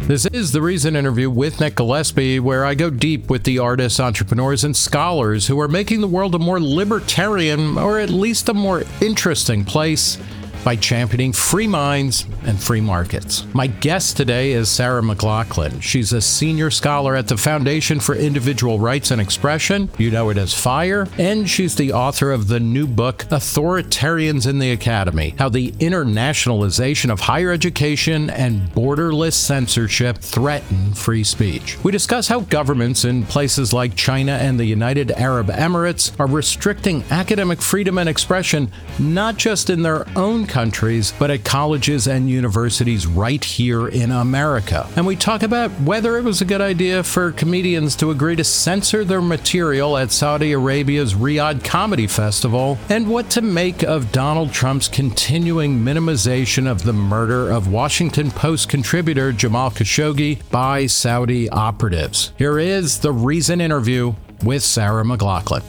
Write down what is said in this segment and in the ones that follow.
This is The Reason interview with Nick Gillespie, where I go deep with the artists, entrepreneurs, and scholars who are making the world a more libertarian, or at least a more interesting place, by championing free minds and free markets. My guest today is Sarah McLachlan. She's a senior scholar at the Foundation for Individual Rights and Expression. You know it as FIRE. And she's the author of the new book, Authoritarians in the Academy: How the Internationalization of Higher Education and Borderless Censorship Threaten Free Speech. We discuss how governments in places like China and the United Arab Emirates are restricting academic freedom and expression, not just in their own countries, but at colleges and universities right here in America. And we talk about whether it was a good idea for comedians to agree to censor their material at Saudi Arabia's Riyadh Comedy Festival, and what to make of Donald Trump's continuing minimization of the murder of Washington Post contributor Jamal Khashoggi by Saudi operatives. Here is The Reason interview with Sarah McLachlan.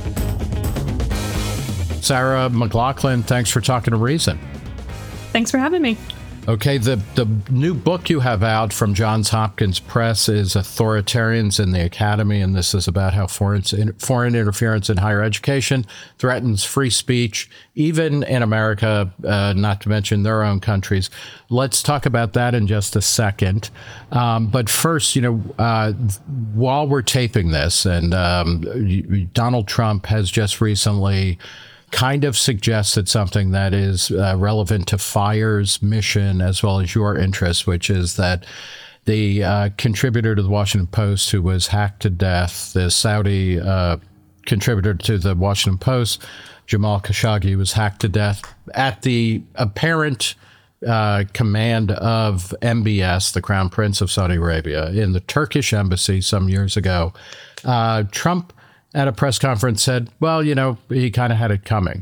Sarah McLachlan, thanks for talking to Reason. Thanks for having me. Okay, the new book you have out from Johns Hopkins Press is Authoritarians in the Academy, and this is about how foreign interference in higher education threatens free speech, even in America, not to mention their own countries. Let's talk about that in just a second. But first, while we're taping this, and Donald Trump has just recently kind of suggested something that is relevant to FIRE's mission as well as your interest, which is that the contributor to the Washington Post who was hacked to death, the Saudi contributor to the Washington Post, Jamal Khashoggi, was hacked to death at the apparent command of MBS, the Crown Prince of Saudi Arabia, in the Turkish embassy some years ago. Trump at a press conference said, well, he kind of had it coming.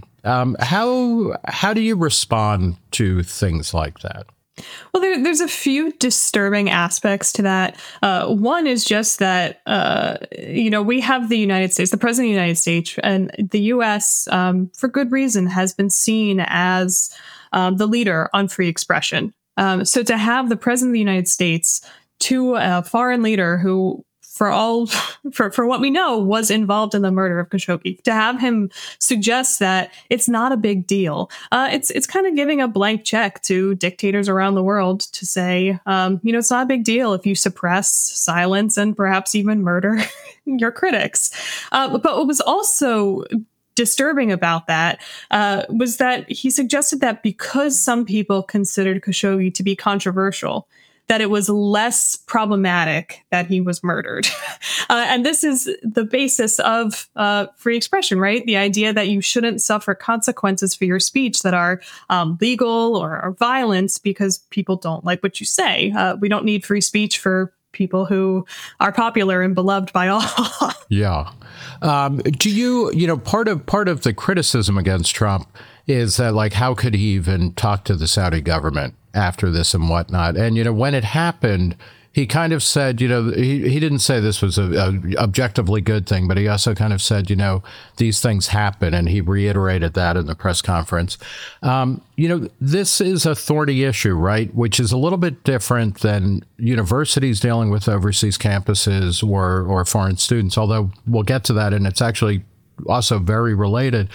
How do you respond to things like that? Well, there's a few disturbing aspects to that. One is just that, we have the United States, the president of the United States, and the U.S., for good reason, has been seen as the leader on free expression. So to have the president of the United States to a foreign leader who, for what we know, was involved in the murder of Khashoggi, to have him suggest that it's not a big deal, it's kind of giving a blank check to dictators around the world to say, it's not a big deal if you suppress, silence, and perhaps even murder your critics. But what was also disturbing about that was that he suggested that because some people considered Khashoggi to be controversial, that it was less problematic that he was murdered. And this is the basis of free expression, right? The idea that you shouldn't suffer consequences for your speech that are legal or violence because people don't like what you say. We don't need free speech for people who are popular and beloved by all. Yeah. Do you, part of the criticism against Trump is that, how could he even talk to the Saudi government after this and whatnot? And, when it happened, he kind of said, he didn't say this was a objectively good thing, but he also kind of said, these things happen. And he reiterated that in the press conference. This is a thorny issue, right? Which is a little bit different than universities dealing with overseas campuses or foreign students, although we'll get to that. And it's actually also very related.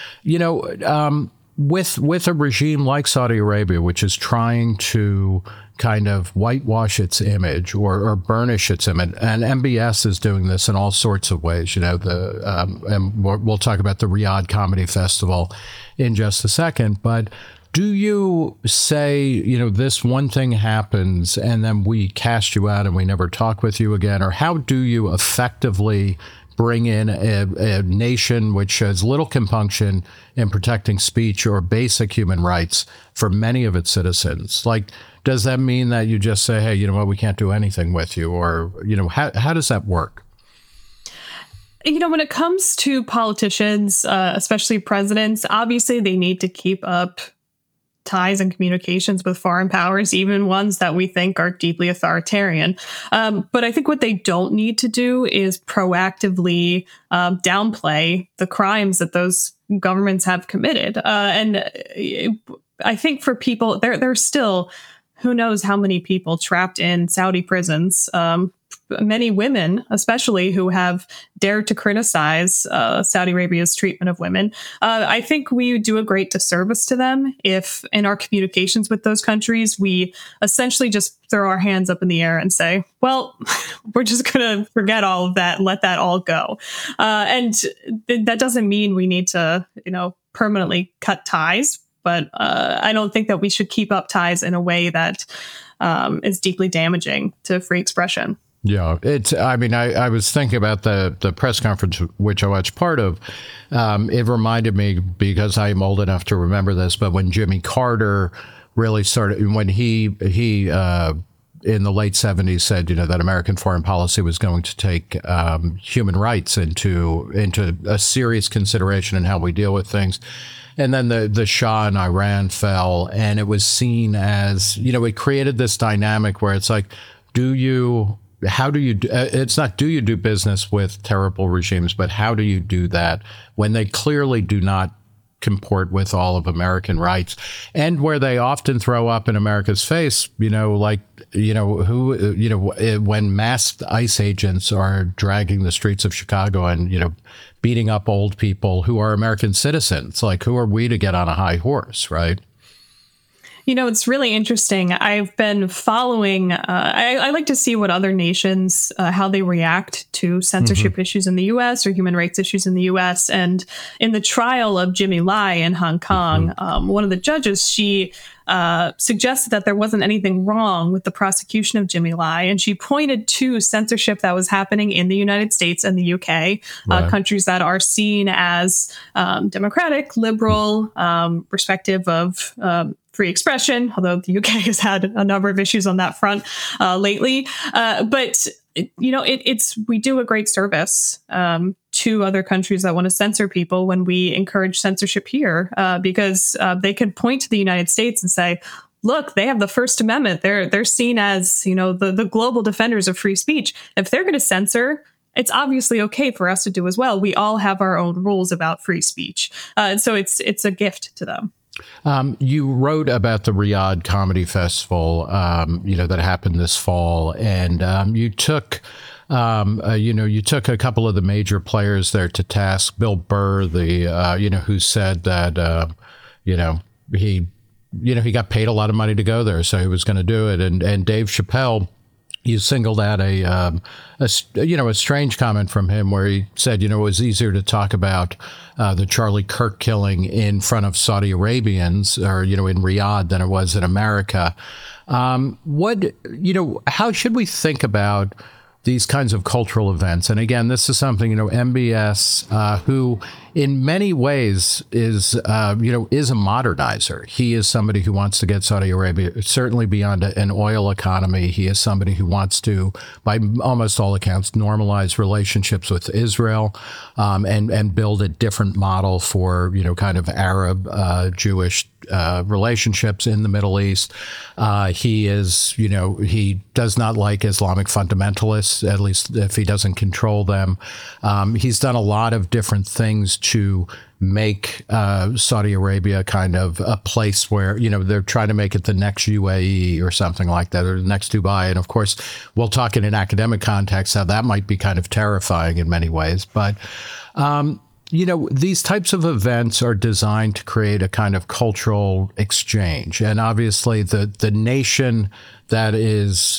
With a regime like Saudi Arabia, which is trying to kind of whitewash its image or burnish its image, and MBS is doing this in all sorts of ways. And we'll talk about the Riyadh Comedy Festival in just a second. But do you say, this one thing happens and then we cast you out and we never talk with you again? Or how do you effectively bring in a nation which has little compunction in protecting speech or basic human rights for many of its citizens? Does that mean that you just say, hey, we can't do anything with you? Or, how does that work? When it comes to politicians, especially presidents, obviously they need to keep up ties and communications with foreign powers, even ones that we think are deeply authoritarian. But I think what they don't need to do is proactively downplay the crimes that those governments have committed. And I think for people, there's still who knows how many people trapped in Saudi prisons. Many women, especially, who have dared to criticize Saudi Arabia's treatment of women. I think we do a great disservice to them if in our communications with those countries, we essentially just throw our hands up in the air and say, well, we're just going to forget all of that and let that all go. And that doesn't mean we need to, permanently cut ties. But I don't think that we should keep up ties in a way that is deeply damaging to free expression. Yeah, I was thinking about the press conference, which I watched part of. It reminded me, because I'm old enough to remember this, but when Jimmy Carter really started, when he in the late 70s said, that American foreign policy was going to take human rights into a serious consideration in how we deal with things. And then the Shah in Iran fell, and it was seen as, it created this dynamic where it's like, it's not do you do business with terrible regimes, but how do you do that when they clearly do not comport with all of American rights, and where they often throw up in America's face, when masked ICE agents are dragging the streets of Chicago and, beating up old people who are American citizens. Like, who are we to get on a high horse, right? It's really interesting. I've been following, I like to see what other nations, how they react to censorship issues in the U.S. or human rights issues in the U.S. And in the trial of Jimmy Lai in Hong Kong, one of the judges, she suggested that there wasn't anything wrong with the prosecution of Jimmy Lai. And she pointed to censorship that was happening in the United States and the UK, countries that are seen as democratic, liberal, respective of free expression, although the UK has had a number of issues on that front lately. But we do a great service to other countries that want to censor people when we encourage censorship here, because they can point to the United States and say, look, they have the First Amendment. They're seen as, the global defenders of free speech. If they're going to censor, it's obviously okay for us to do as well. We all have our own rules about free speech. So it's a gift to them. You wrote about the Riyadh Comedy Festival, that happened this fall, and you took a couple of the major players there to task. Bill Burr, who said that, he got paid a lot of money to go there, so he was going to do it, and Dave Chappelle. You singled out a strange comment from him where he said, it was easier to talk about the Charlie Kirk killing in front of Saudi Arabians or, in Riyadh than it was in America. How should we think about these kinds of cultural events? And again, this is something, MBS, who in many ways is a modernizer. He is somebody who wants to get Saudi Arabia certainly beyond an oil economy. He is somebody who wants to, by almost all accounts, normalize relationships with Israel, and build a different model for, kind of Arab, Jewish relationships in the Middle East. He is, he does not like Islamic fundamentalists, at least if he doesn't control them. He's done a lot of different things to make Saudi Arabia kind of a place where, they're trying to make it the next UAE or something like that, or the next Dubai. And of course, we'll talk in an academic context how that might be kind of terrifying in many ways. But, these types of events are designed to create a kind of cultural exchange. And obviously the nation that is,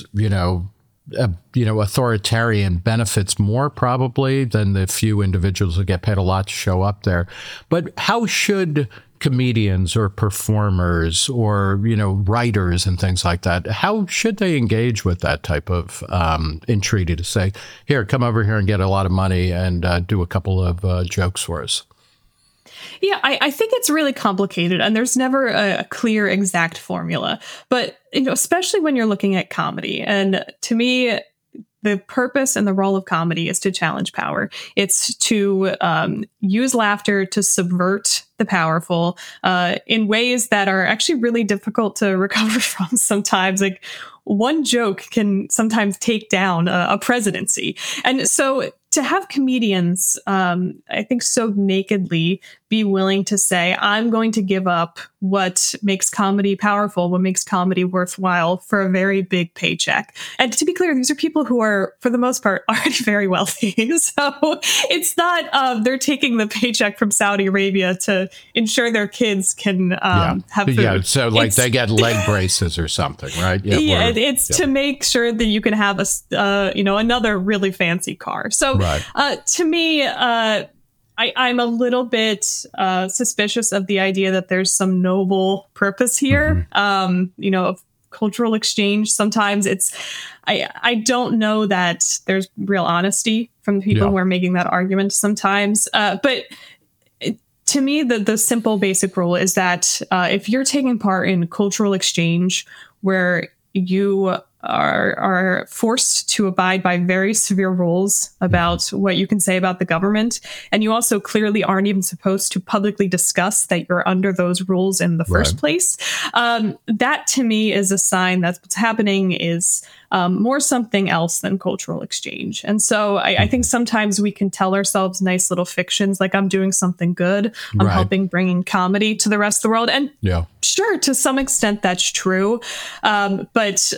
authoritarian benefits more probably than the few individuals who get paid a lot to show up there. But how should comedians or performers or, writers and things like that, how should they engage with that type of entreaty to say, here, come over here and get a lot of money and do a couple of jokes for us? Yeah, I think it's really complicated, and there's never a clear, exact formula. But, especially when you're looking at comedy. And to me, the purpose and the role of comedy is to challenge power. It's to use laughter to subvert the powerful in ways that are actually really difficult to recover from sometimes. Like, one joke can sometimes take down a presidency. And so to have comedians, I think, so nakedly be willing to say, I'm going to give up what makes comedy powerful, what makes comedy worthwhile for a very big paycheck. And to be clear, these are people who are, for the most part, already very wealthy. So it's not they're taking the paycheck from Saudi Arabia to ensure their kids can have food. Yeah, so like they get leg braces or something, right? Yeah, it's to make sure that you can have another really fancy car. So to me, I'm a little bit suspicious of the idea that there's some noble purpose here, of cultural exchange. Sometimes I don't know that there's real honesty from the people who are making that argument sometimes. But to me, the simple basic rule is that if you're taking part in cultural exchange where you are forced to abide by very severe rules about what you can say about the government, and you also clearly aren't even supposed to publicly discuss that you're under those rules in the first place, that to me is a sign that what's happening is more something else than cultural exchange. And so I think sometimes we can tell ourselves nice little fictions like I'm doing something good, I'm helping bringing comedy to the rest of the world. And sure, to some extent that's true. But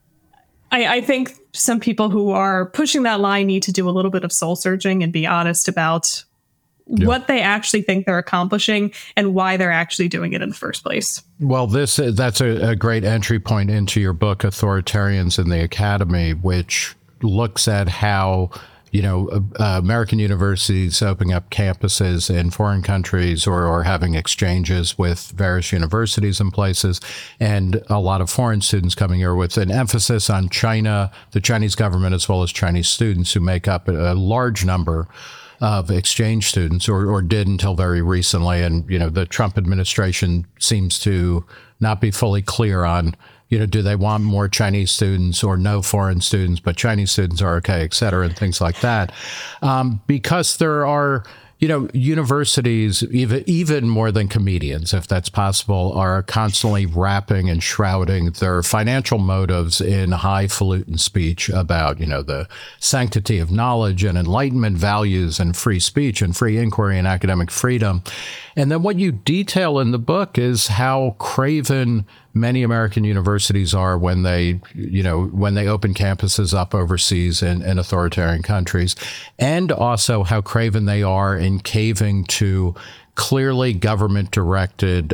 I think some people who are pushing that line need to do a little bit of soul searching and be honest about what they actually think they're accomplishing and why they're actually doing it in the first place. Well, that's a great entry point into your book, Authoritarians in the Academy, which looks at how American universities opening up campuses in foreign countries or having exchanges with various universities and places, and a lot of foreign students coming here with an emphasis on China, the Chinese government, as well as Chinese students who make up a large number of exchange students or did until very recently. And, the Trump administration seems to not be fully clear on do they want more Chinese students or no foreign students, but Chinese students are okay, et cetera, and things like that. Because there are, universities, even more than comedians, if that's possible, are constantly wrapping and shrouding their financial motives in highfalutin speech about, the sanctity of knowledge and enlightenment values and free speech and free inquiry and academic freedom. And then what you detail in the book is how craven many American universities are when they open campuses up overseas in authoritarian countries, and also how craven they are in caving to clearly government-directed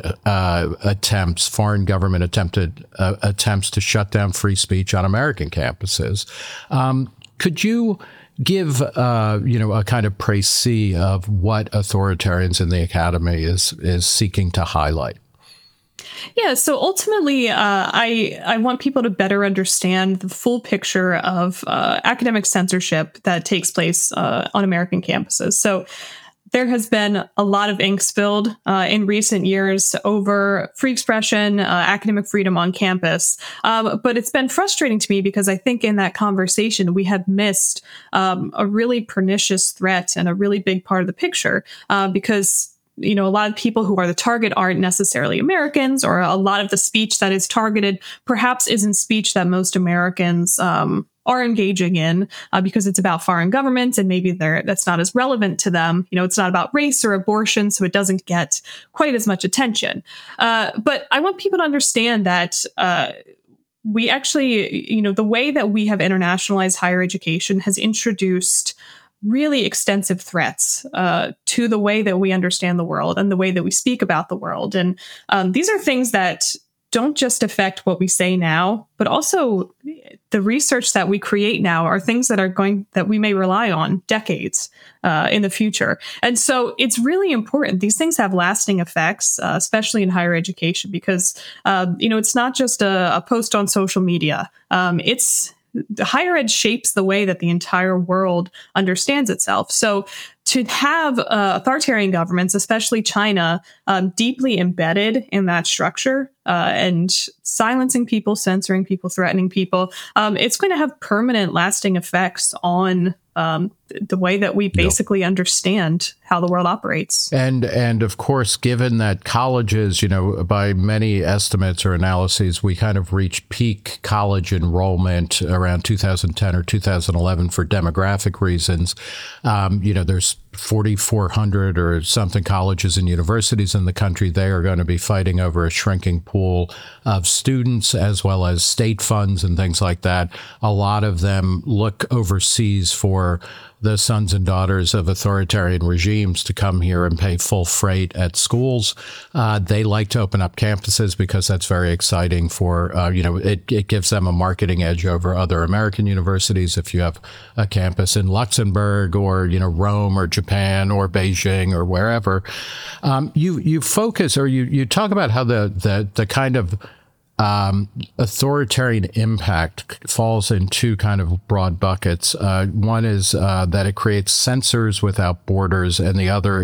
foreign government attempts to shut down free speech on American campuses. Could you give a kind of précis of what Authoritarians in the Academy is seeking to highlight? Yeah, so ultimately, I want people to better understand the full picture of academic censorship that takes place on American campuses. So there has been a lot of ink spilled in recent years over free expression, academic freedom on campus. But it's been frustrating to me because I think in that conversation, we have missed a really pernicious threat and a really big part of the picture because a lot of people who are the target aren't necessarily Americans, or a lot of the speech that is targeted perhaps isn't speech that most Americans are engaging in because it's about foreign governments and maybe that's not as relevant to them. It's not about race or abortion, so it doesn't get quite as much attention. But I want people to understand that we actually, the way that we have internationalized higher education has introduced really extensive threats to the way that we understand the world and the way that we speak about the world. And these are things that don't just affect what we say now, but also the research that we create now are things that we may rely on decades in the future. And so it's really important. These things have lasting effects, especially in higher education, because, it's not just a post on social media. Higher ed shapes the way that the entire world understands itself. So to have authoritarian governments, especially China, deeply embedded in that structure and silencing people, censoring people, threatening people, it's going to have permanent, lasting effects on the way that we basically understand how the world operates. And of course, given that colleges, by many estimates or analyses, we kind of reached peak college enrollment around 2010 or 2011 for demographic reasons. There's 4,400 or something colleges and universities in the country. They are going to be fighting over a shrinking pool of students as well as state funds and things like that. A lot of them look overseas for the sons and daughters of authoritarian regimes to come here and pay full freight at schools. They like to open up campuses because that's very exciting for, it gives them a marketing edge over other American universities. If you have a campus in Luxembourg or, Rome or Japan or Beijing or wherever, you focus or you talk about how the kind of authoritarian impact falls in two kind of broad buckets. One is that it creates censors without borders, and the other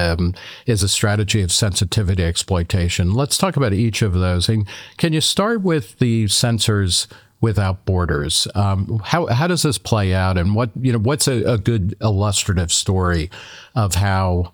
is a strategy of sensitivity exploitation. Let's talk about each of those. And can you start with the censors without borders? How does this play out, and what's a good illustrative story of how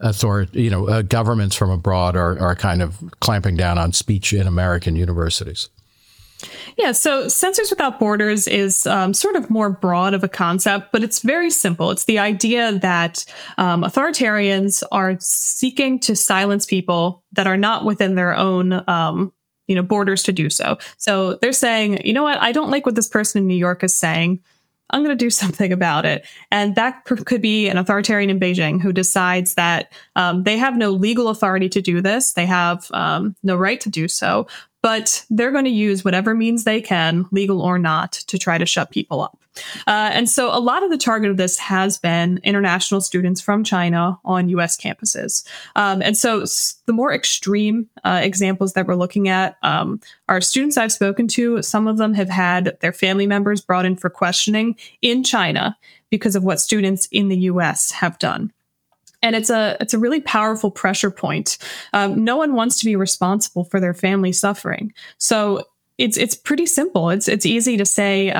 governments from abroad are kind of clamping down on speech in American universities? Yeah, so Censors Without Borders is sort of more broad of a concept, but it's very simple. It's the idea that authoritarians are seeking to silence people that are not within their own borders to do so. So they're saying, you know what, I don't like what this person in New York is saying. I'm going to do something about it. And that could be an authoritarian in Beijing who decides that they have no legal authority to do this. They have no right to do so, but they're going to use whatever means they can, legal or not, to try to shut people up. And so a lot of the target of this has been international students from China on U.S. campuses. And so the more extreme examples that we're looking at are students I've spoken to. Some of them have had their family members brought in for questioning in China because of what students in the U.S. have done. And it's a really powerful pressure point. No one wants to be responsible for their family suffering. So it's pretty simple. It's easy to say,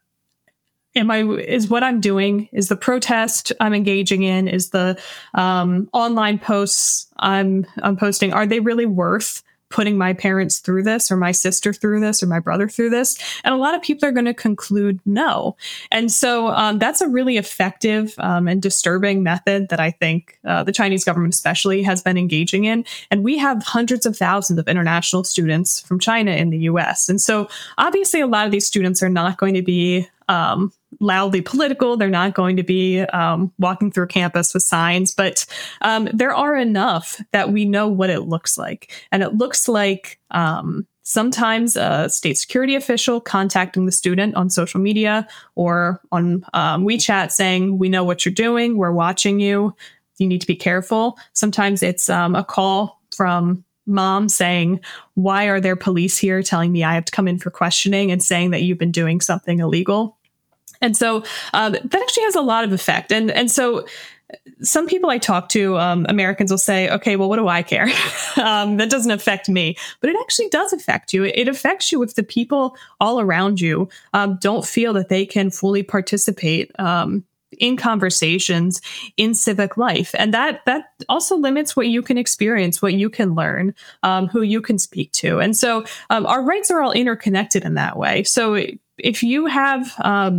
is what I'm doing, is the protest I'm engaging in, is the online posts I'm posting, are they really worth putting my parents through this, or my sister through this, or my brother through this? And a lot of people are going to conclude no. And so that's a really effective and disturbing method that I think the Chinese government especially has been engaging in. And we have hundreds of thousands of international students from China in the US. And so obviously a lot of these students are not going to be loudly political. They're not going to be walking through campus with signs, but there are enough that we know what it looks like. And it looks like sometimes a state security official contacting the student on social media or on WeChat saying, we know what you're doing. We're watching you. You need to be careful. Sometimes it's a call from mom saying, why are there police here telling me I have to come in for questioning, and saying that you've been doing something illegal. And so that actually has a lot of effect. And so some people I talk to, Americans will say, okay, well, what do I care? That doesn't affect me. But it actually does affect you. It affects you if the people all around you don't feel that they can fully participate in conversations, in civic life. And that also limits what you can experience, what you can learn, who you can speak to. And so our rights are all interconnected in that way. So if you have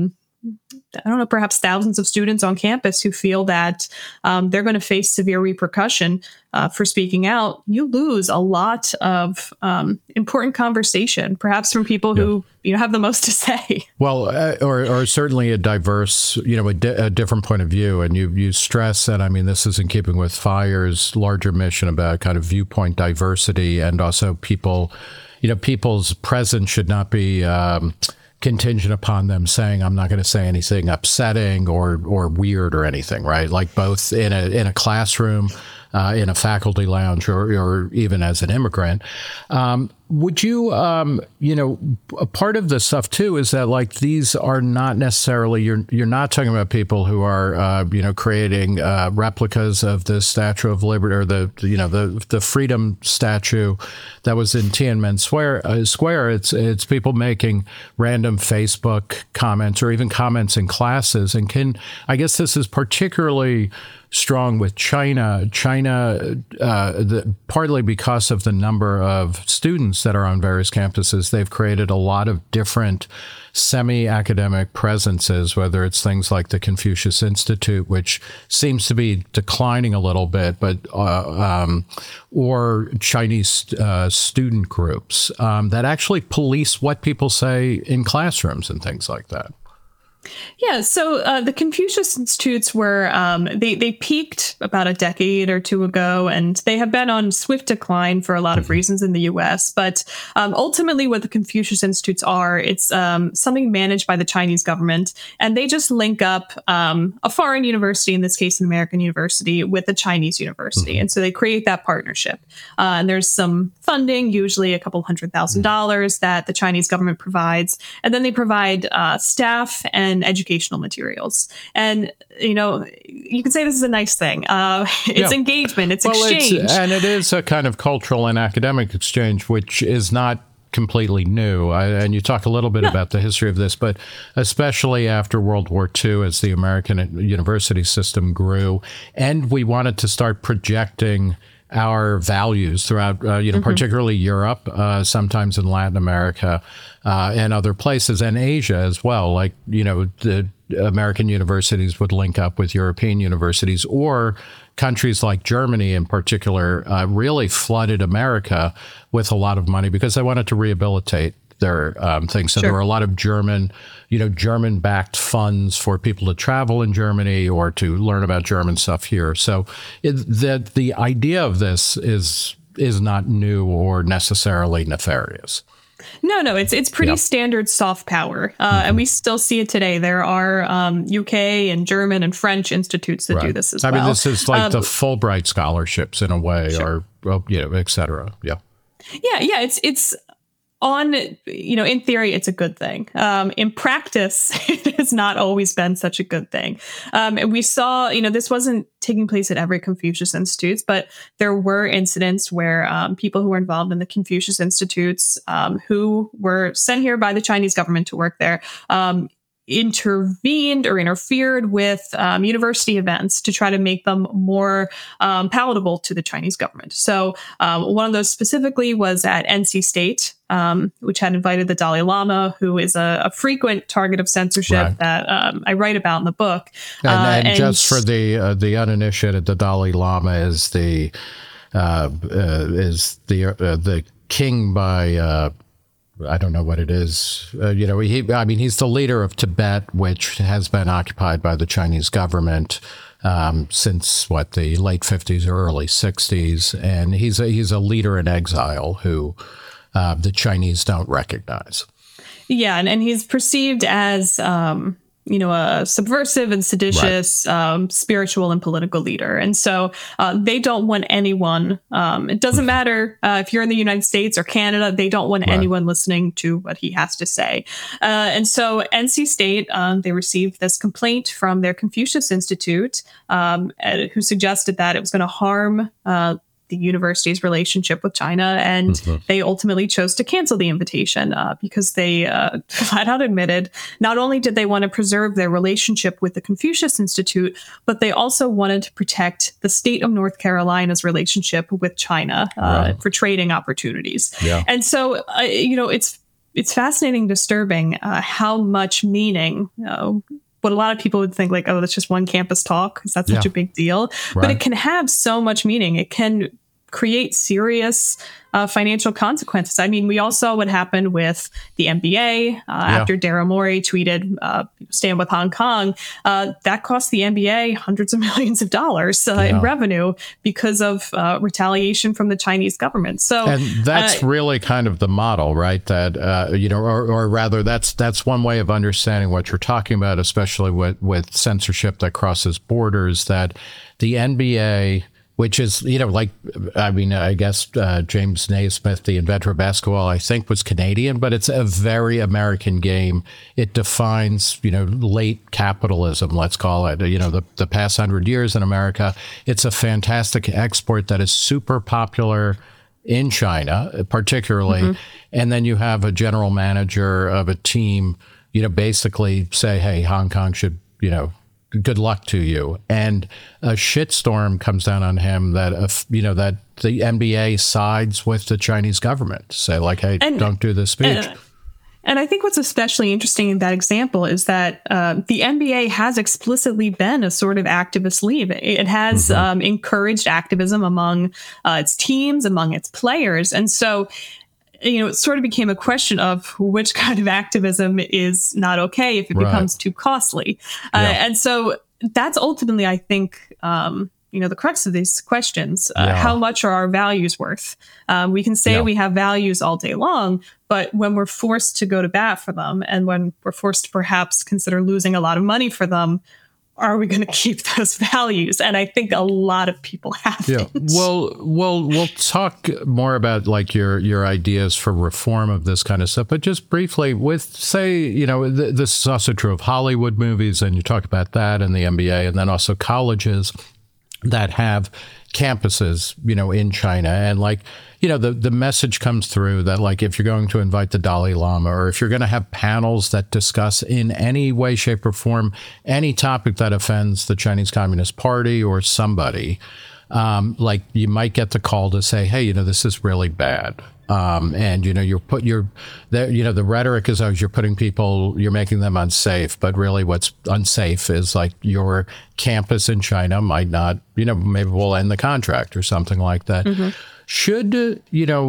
I don't know, perhaps thousands of students on campus who feel that they're going to face severe repercussion for speaking out, you lose a lot of important conversation, perhaps from people who have the most to say. Well, or certainly a diverse, a different point of view. And you stress that, I mean, this is in keeping with FIRE's larger mission about kind of viewpoint diversity, and also people's presence should not be contingent upon them saying, I'm not going to say anything upsetting or weird or anything, right? Like both in a classroom, in a faculty lounge, or even as an immigrant. Would you, a part of this stuff too is that like these are not necessarily you're not talking about people who are creating replicas of the Statue of Liberty or the Freedom statue that was in Tiananmen Square. It's people making random Facebook comments or even comments in classes, and I guess this is particularly strong with China. Partly because of the number of students that are on various campuses, they've created a lot of different semi-academic presences, whether it's things like the Confucius Institute, which seems to be declining a little bit, but or Chinese student groups that actually police what people say in classrooms and things like that. Yeah, so the Confucius Institutes were, they peaked about a decade or two ago, and they have been on swift decline for a lot of reasons in the U.S. But ultimately what the Confucius Institutes are, it's something managed by the Chinese government, and they just link up a foreign university, in this case an American university, with a Chinese university. And so they create that partnership. And there's some funding, usually a couple $100,000 that the Chinese government provides, and then they provide staff and educational materials. And, you can say this is a nice thing. It's engagement, it's exchange. And it is a kind of cultural and academic exchange, which is not completely new. And you talk a little bit about the history of this, but especially after World War II, as the American university system grew, and we wanted to start projecting our values throughout, particularly Europe, sometimes in Latin America, and other places, and Asia as well. Like, the American universities would link up with European universities, or countries like Germany in particular really flooded America with a lot of money because they wanted to rehabilitate their things. So there were a lot of German-backed funds for people to travel in Germany or to learn about German stuff here. So the idea of this is not new or necessarily nefarious. No, it's pretty standard soft power, and we still see it today. There are UK and German and French institutes that do this as well. I mean, this is like the Fulbright scholarships in a way, or et cetera. Yeah. It's on, in theory, it's a good thing. In practice, it has not always been such a good thing. And we saw, this wasn't taking place at every Confucius Institutes, but there were incidents where people who were involved in the Confucius Institutes, who were sent here by the Chinese government to work there, intervened or interfered with university events to try to make them more palatable to the Chinese government. So one of those specifically was at NC State, which had invited the Dalai Lama, who is a frequent target of censorship that I write about in the book. And just for the uninitiated, the Dalai Lama is the king by I don't know what it is. He's the leader of Tibet, which has been occupied by the Chinese government since the late 50s or early 60s, and he's a leader in exile who the Chinese don't recognize. Yeah, and he's perceived as a subversive and seditious spiritual and political leader. And so they don't want anyone, it doesn't matter if you're in the United States or Canada, they don't want anyone listening to what he has to say. And so NC State, they received this complaint from their Confucius Institute, who suggested that it was going to harm the university's relationship with China, and they ultimately chose to cancel the invitation because they flat out admitted not only did they want to preserve their relationship with the Confucius Institute, but they also wanted to protect the state of North Carolina's relationship with China for trading opportunities. Yeah. And so, it's fascinating, disturbing how much meaning what a lot of people would think like, oh, that's just one campus talk. Is that such a big deal? Right. But it can have so much meaning. It can create serious financial consequences. I mean, we all saw what happened with the NBA after Daryl Morey tweeted, stand with Hong Kong. That cost the NBA hundreds of millions of dollars in revenue because of retaliation from the Chinese government. So, and that's really kind of the model, right? That, or rather that's one way of understanding what you're talking about, especially with censorship that crosses borders, that the NBA, which is, like, I mean, I guess James Naismith, the inventor of basketball, I think was Canadian, but it's a very American game. It defines, late capitalism, let's call it, the past 100 years in America. It's a fantastic export that is super popular in China, particularly. And then you have a general manager of a team, basically say, hey, Hong Kong should, good luck to you. And a shitstorm comes down on him that, that the NBA sides with the Chinese government, say like, hey, don't do this speech. And I think what's especially interesting in that example is that the NBA has explicitly been a sort of activist league. It has encouraged activism among its teams, among its players. And so, it sort of became a question of which kind of activism is not okay if it becomes too costly. And so that's ultimately, I think, the crux of these questions. How much are our values worth? We can say we have values all day long, but when we're forced to go to bat for them and when we're forced to perhaps consider losing a lot of money for them, are we going to keep those values? And I think a lot of people haven't. Yeah. Well, we'll talk more about like your ideas for reform of this kind of stuff. But just briefly, with say, this is also true of Hollywood movies, and you talk about that and the NBA, and then also colleges that have campuses, in China. And like, the message comes through that like, if you're going to invite the Dalai Lama, or if you're going to have panels that discuss in any way, shape or form, any topic that offends the Chinese Communist Party or somebody, like you might get the call to say, hey, this is really bad. And, the rhetoric is always you're making them unsafe. But really what's unsafe is like your campus in China might not, maybe we'll end the contract or something like that. Should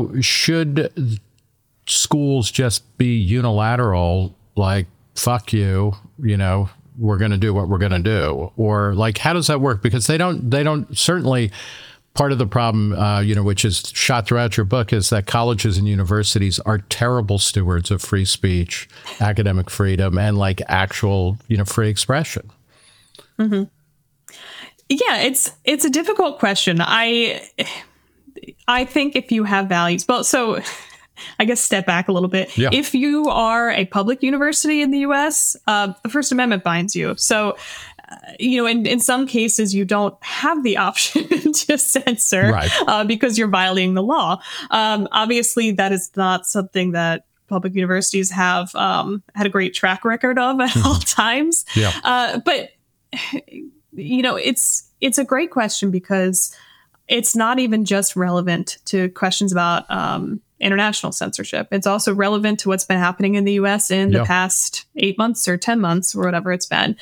schools just be unilateral, like, fuck you, we're going to do what we're going to do? Or like, how does that work? Because they don't certainly. Part of the problem, which is shot throughout your book, is that colleges and universities are terrible stewards of free speech, academic freedom, and like actual, free expression. Yeah, it's a difficult question. I think if you have values, well, so I guess step back a little bit. Yeah. If you are a public university in the U.S., the First Amendment binds you. So. In some cases, you don't have the option to censor because you're violating the law. Obviously, that is not something that public universities have had a great track record of at all times. But, it's a great question because it's not even just relevant to questions about international censorship. It's also relevant to what's been happening in the U.S. in the past 8 months or 10 months or whatever it's been.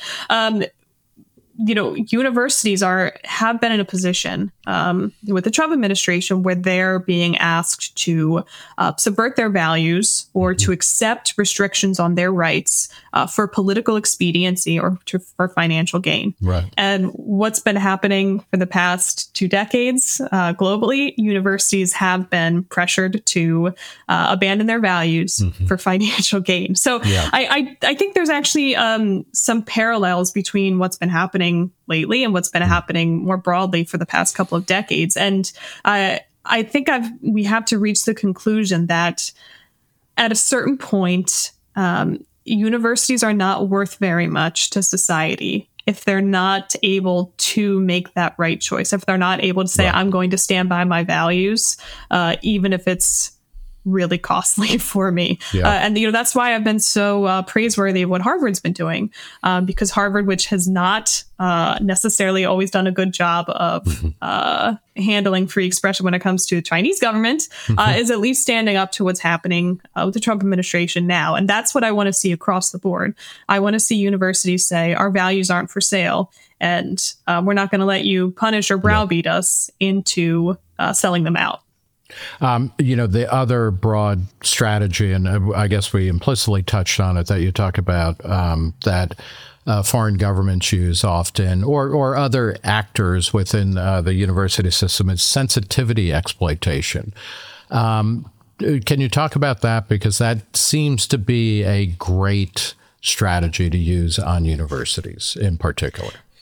Universities have been in a position with the Trump administration where they're being asked to subvert their values or to accept restrictions on their rights for political expediency or for financial gain. Right. And what's been happening for the past 2 decades globally, universities have been pressured to abandon their values for financial gain. So I think there's actually some parallels between what's been happening lately and what's been happening more broadly for the past couple of decades. And I think we have to reach the conclusion that at a certain point, universities are not worth very much to society if they're not able to make that right choice, if they're not able to say, I'm going to stand by my values, even if it's really costly for me. And, that's why I've been so praiseworthy of what Harvard's been doing, because Harvard, which has not necessarily always done a good job of handling free expression when it comes to the Chinese government, is at least standing up to what's happening with the Trump administration now. And that's what I want to see across the board. I want to see universities say our values aren't for sale, and we're not going to let you punish or browbeat us into selling them out. The other broad strategy, and I guess we implicitly touched on it, that you talk about that foreign governments use often, or other actors within the university system, is sensitivity exploitation. Can you talk about that? Because that seems to be a great strategy to use on universities in particular.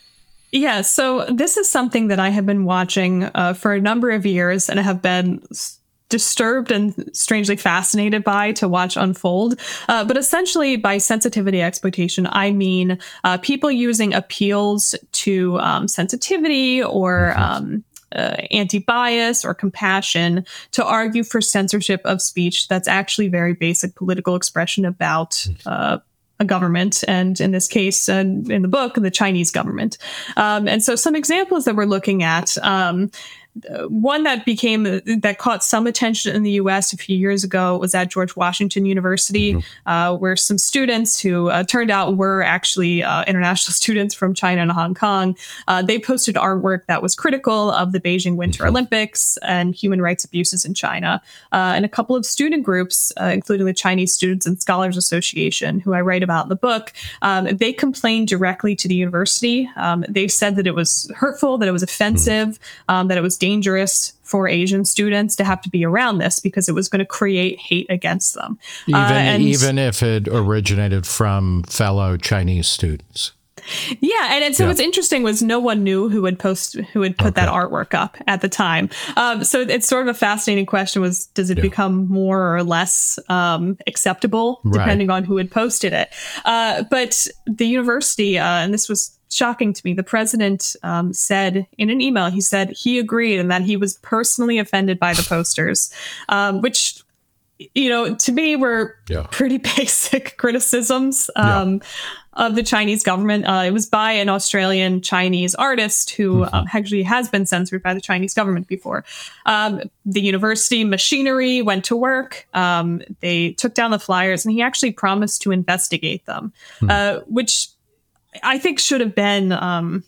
Yeah, so this is something that I have been watching for a number of years and have been disturbed and strangely fascinated by to watch unfold. But essentially, by sensitivity exploitation, I mean people using appeals to sensitivity or anti-bias or compassion to argue for censorship of speech that's actually very basic political expression about a government, and in this case, in the book, the Chinese government. And so some examples that we're looking at, one that caught some attention in the U.S. a few years ago was at George Washington University, where some students who turned out were actually international students from China and Hong Kong, they posted artwork that was critical of the Beijing Winter Olympics and human rights abuses in China. And a couple of student groups, including the Chinese Students and Scholars Association, who I write about in the book, they complained directly to the university. They said that it was hurtful, that it was offensive, that it was dangerous for Asian students to have to be around this because it was going to create hate against them. Even if it originated from fellow Chinese students. Yeah, and so what's interesting was no one knew who had put that artwork up at the time. So it's sort of a fascinating question: does it become more or less acceptable depending on who had posted it? But the university, and this was shocking to me, the president said in an email, he said he agreed and that he was personally offended by the posters, which, to me were pretty basic criticisms of the Chinese government. It was by an Australian Chinese artist who actually has been censored by the Chinese government before. The university machinery went to work. They took down the flyers, and he actually promised to investigate them, which I think should have been a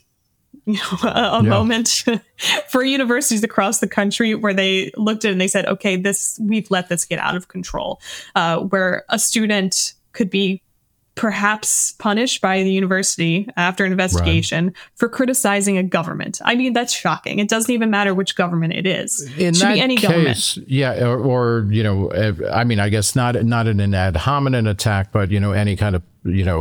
moment for universities across the country where they looked at it and they said, okay, we've let this get out of control, where a student could be perhaps punished by the university after an investigation for criticizing a government. I mean, that's shocking. It doesn't even matter which government it is. In that be any case, government. Yeah, or I mean, I guess not in an ad hominem attack, but any kind of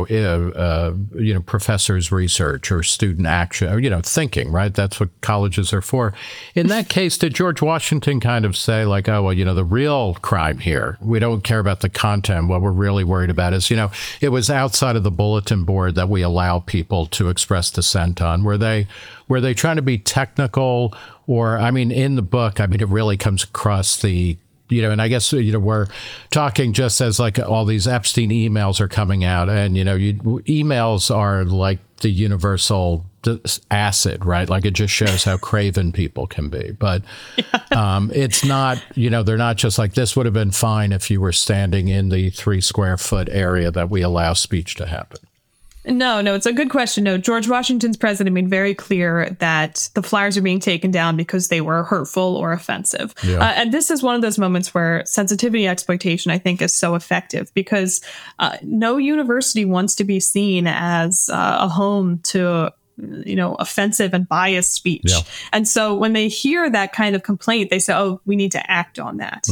professor's research or student action, or, thinking, right? That's what colleges are for. In that case, did George Washington kind of say like, oh, well, the real crime here, we don't care about the content. What we're really worried about is, it was outside of the bulletin board that we allow people to express dissent on. Were they trying to be technical? Or, I mean, in the book, I mean, it really comes across and I guess, we're talking just as like all these Epstein emails are coming out, and, emails are like the universal acid, right? Like it just shows how craven people can be. But it's not, they're not just like, this would have been fine if you were standing in the 3 square foot area that we allow speech to happen. No, it's a good question. No, George Washington's president made very clear that the flyers are being taken down because they were hurtful or offensive. Yeah. And this is one of those moments where sensitivity exploitation, I think, is so effective because no university wants to be seen as a home to offensive and biased speech. Yeah. And so when they hear that kind of complaint, they say, oh, we need to act on that.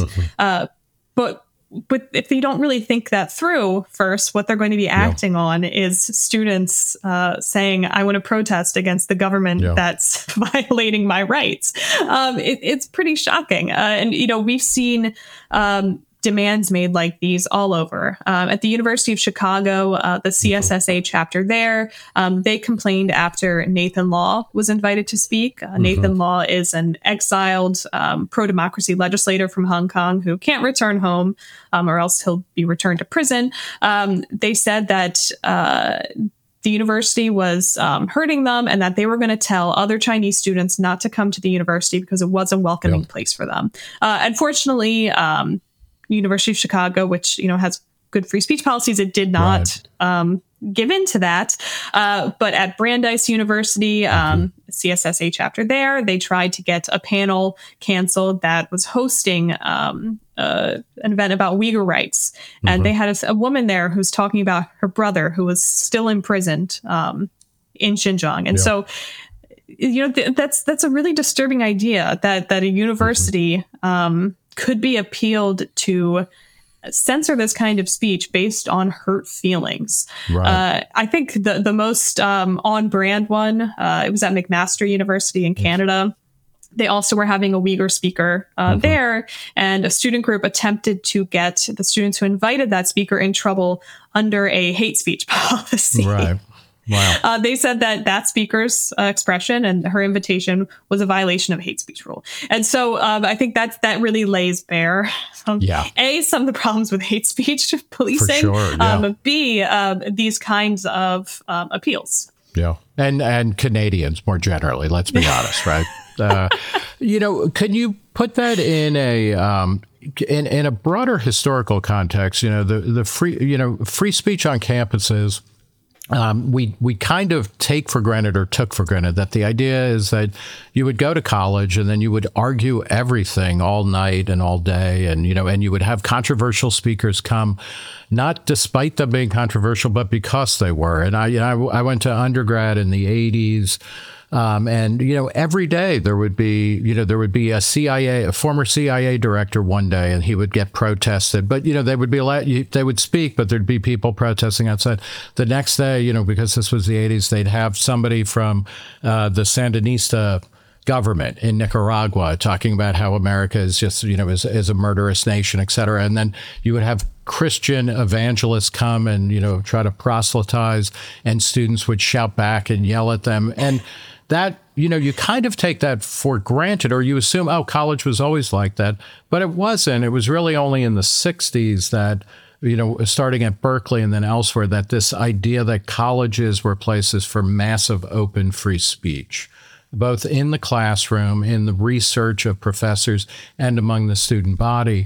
But if they don't really think that through first, what they're going to be acting on is students saying, I want to protest against the government that's violating my rights. It's pretty shocking. And, we've seen demands made like these all over. At the University of Chicago, the CSSA chapter there, they complained after Nathan Law was invited to speak. Nathan Law is an exiled pro-democracy legislator from Hong Kong who can't return home or else he'll be returned to prison. They said that the university was hurting them and that they were going to tell other Chinese students not to come to the university because it was a welcoming place for them. Unfortunately, University of Chicago, which, has good free speech policies, it did not give in to that. But at Brandeis University, CSSA chapter there, they tried to get a panel canceled that was hosting an event about Uyghur rights. And they had a woman there who's talking about her brother who was still imprisoned in Xinjiang. And so, that's a really disturbing idea that a university could be appealed to censor this kind of speech based on hurt feelings. Right. I think the most on brand one, it was at McMaster University in Canada. They also were having a Uyghur speaker there, and a student group attempted to get the students who invited that speaker in trouble under a hate speech policy. Right. Wow. They said that speaker's expression and her invitation was a violation of hate speech rule. And so I think that really lays bare, some of the problems with hate speech policing, for sure, B, these kinds of appeals. Yeah. And Canadians more generally, let's be honest, right? Can you put that in a broader historical context? The free speech on campuses. We kind of take for granted or took for granted that the idea is that you would go to college and then you would argue everything all night and all day, and you would have controversial speakers come, not despite them being controversial, but because they were. And I went to undergrad in the 80s. And every day there would be a former CIA director one day, and he would get protested, but they would be allowed, they would speak, but there'd be people protesting outside. The next day, because this was the 80s, they'd have somebody from the Sandinista government in Nicaragua talking about how America is just, is a murderous nation, et cetera. And then you would have Christian evangelists come and, try to proselytize, and students would shout back and yell at them. And that, you kind of take that for granted, or you assume, college was always like that. But it wasn't. It was really only in the 60s that, starting at Berkeley and then elsewhere, that this idea that colleges were places for massive open free speech, both in the classroom, in the research of professors, and among the student body.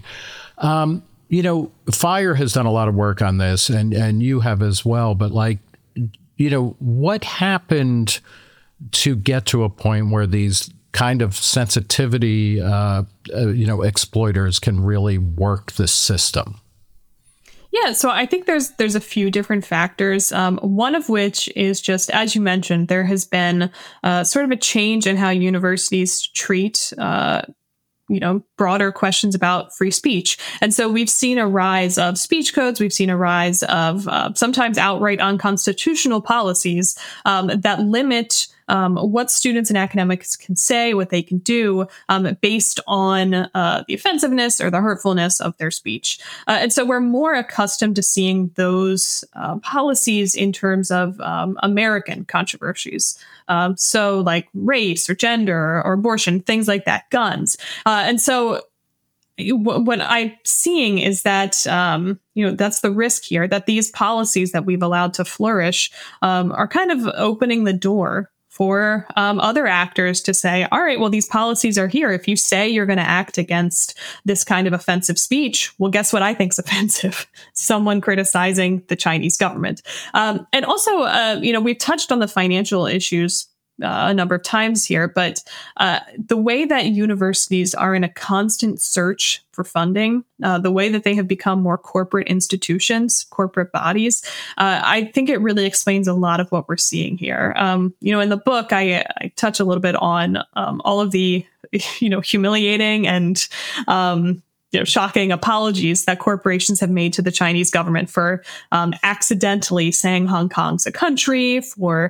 FIRE has done a lot of work on this, and you have as well. But what happened to get to a point where these kind of sensitivity, exploiters can really work the system? Yeah, so I think there's a few different factors. One of which is just, as you mentioned, there has been sort of a change in how universities treat broader questions about free speech. And so we've seen a rise of speech codes. We've seen a rise of sometimes outright unconstitutional policies that limit what students and academics can say, what they can do based on the offensiveness or the hurtfulness of their speech. And so we're more accustomed to seeing those policies in terms of American controversies. So like race or gender or abortion, things like that, guns. And so what I'm seeing is that, that's the risk here, that these policies that we've allowed to flourish are kind of opening the door for other actors to say, all right, well, these policies are here. If you say you're going to act against this kind of offensive speech, well, guess what I think's offensive? Someone criticizing the Chinese government. And also, we've touched on the financial issues a number of times here, but the way that universities are in a constant search for funding, the way that they have become more corporate institutions, corporate bodies, I think it really explains a lot of what we're seeing here. In the book, I touch a little bit on all of the, humiliating and shocking apologies that corporations have made to the Chinese government for accidentally saying Hong Kong's a country, for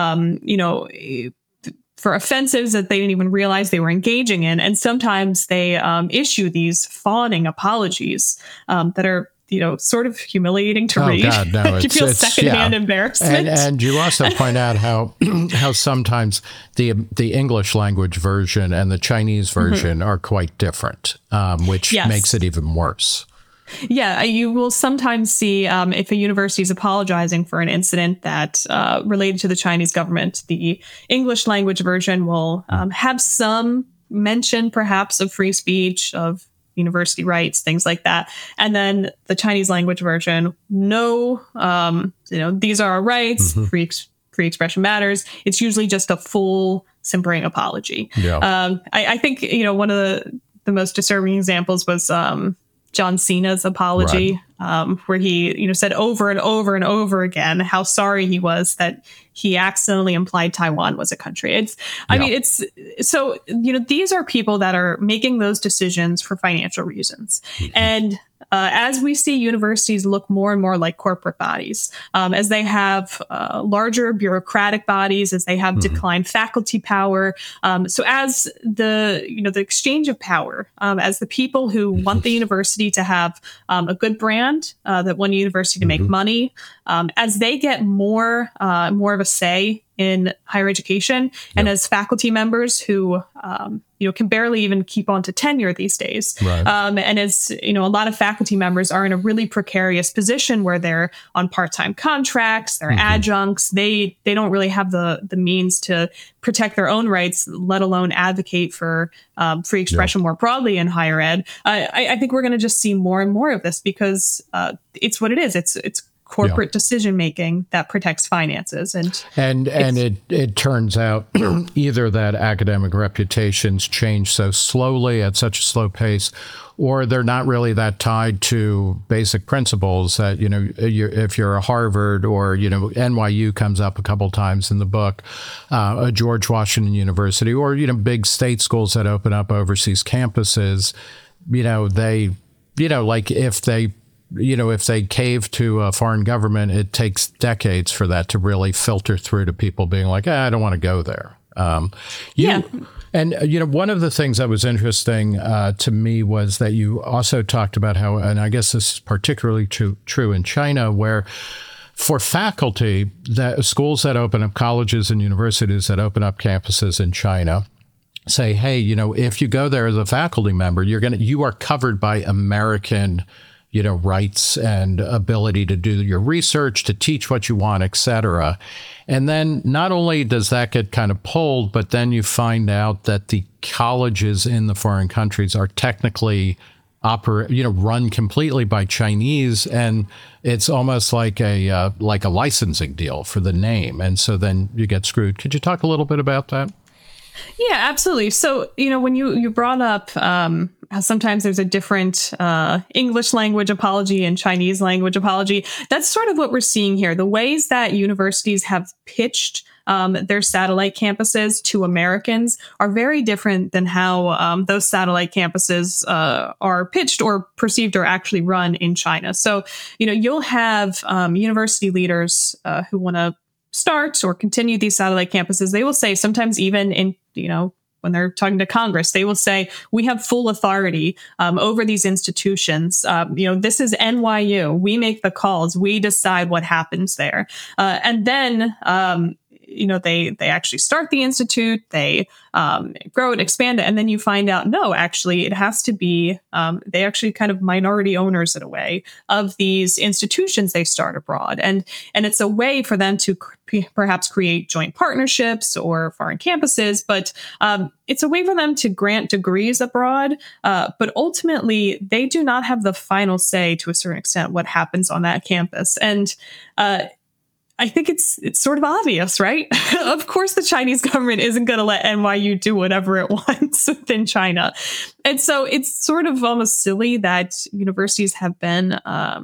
offenses that they didn't even realize they were engaging in. And sometimes they issue these fawning apologies that are sort of humiliating to read. God, no, you feel secondhand embarrassment. And you also point out how sometimes the English language version and the Chinese version are quite different, which makes it even worse. Yeah, you will sometimes see if a university is apologizing for an incident that related to the Chinese government, the English language version will have some mention perhaps of free speech, of university rights, things like that. And then the Chinese language version, no, these are our rights, free expression matters. It's usually just a full simpering apology. Yeah. I think, one of the most disturbing examples was John Cena's apology where he, said over and over and over again how sorry he was that he accidentally implied Taiwan was a country. I mean, it's so, these are people that are making those decisions for financial reasons. And as we see universities look more and more like corporate bodies, as they have larger bureaucratic bodies, as they have declined faculty power. So as the exchange of power, as the people who want the university to have a good brand, that want a university to make money, as they get more of a say in higher education, and as faculty members who can barely even keep on to tenure these days, and as a lot of faculty members are in a really precarious position where they're on part-time contracts, they're adjuncts, they don't really have the means to protect their own rights, let alone advocate for free expression more broadly in higher ed. I think we're going to just see more and more of this because it's what it is. It's corporate decision making that protects finances, and it turns out either that academic reputations change so slowly at such a slow pace, or they're not really that tied to basic principles that if you're a Harvard or NYU comes up a couple times in the book, a George Washington University, or big state schools that open up overseas campuses, if they cave to a foreign government, it takes decades for that to really filter through to people being like, I don't want to go there. And, one of the things that was interesting to me was that you also talked about how, and I guess this is particularly true in China, where for faculty, that schools that open up, colleges and universities that open up campuses in China, say, hey, if you go there as a faculty member, you are covered by American rights and ability to do your research, to teach what you want, et cetera. And then not only does that get kind of pulled, but then you find out that the colleges in the foreign countries are technically run completely by Chinese, and it's almost like a licensing deal for the name. And so then you get screwed. Could you talk a little bit about that? Yeah, absolutely. So, when you brought up how sometimes there's a different English language apology and Chinese language apology, that's sort of what we're seeing here. The ways that universities have pitched their satellite campuses to Americans are very different than how those satellite campuses are pitched or perceived or actually run in China. So, you'll have university leaders who want to start or continue these satellite campuses. They will say, sometimes even in, when they're talking to Congress, they will say, we have full authority over these institutions. This is NYU. We make the calls. We decide what happens there. And then, they actually start the institute, they grow it, expand it, and then you find out, no, actually, it has to be, they actually kind of minority owners in a way of these institutions they start abroad. And it's a way for them to perhaps create joint partnerships or foreign campuses, but it's a way for them to grant degrees abroad. But ultimately, they do not have the final say to a certain extent what happens on that campus. And I think it's sort of obvious, right? Of course, the Chinese government isn't going to let NYU do whatever it wants within China. And so it's sort of almost silly that universities have been,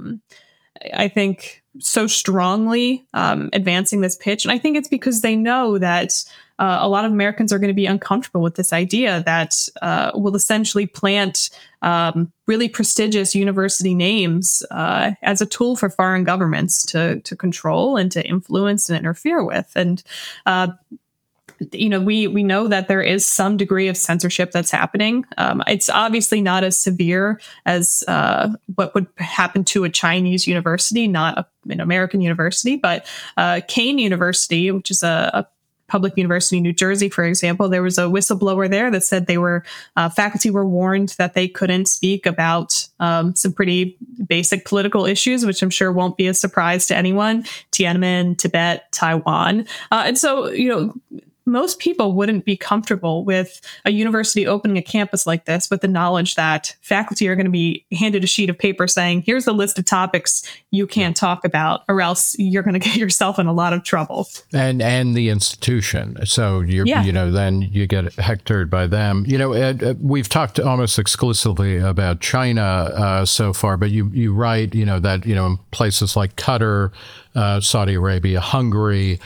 I think, so strongly advancing this pitch. And I think it's because they know that a lot of Americans are going to be uncomfortable with this idea that will essentially plant really prestigious university names as a tool for foreign governments to control and to influence and interfere with. And we know that there is some degree of censorship that's happening. It's obviously not as severe as what would happen to a Chinese university, not an American university, but Kean University, which is a public university in New Jersey, for example, there was a whistleblower there that said faculty were warned that they couldn't speak about some pretty basic political issues, which I'm sure won't be a surprise to anyone: Tiananmen, Tibet, Taiwan. And so, most people wouldn't be comfortable with a university opening a campus like this with the knowledge that faculty are going to be handed a sheet of paper saying, here's a list of topics you can't talk about, or else you're going to get yourself in a lot of trouble. And the institution. So then you get hectored by them. We've talked almost exclusively about China so far, but you write, that, in places like Qatar, Saudi Arabia, Hungary,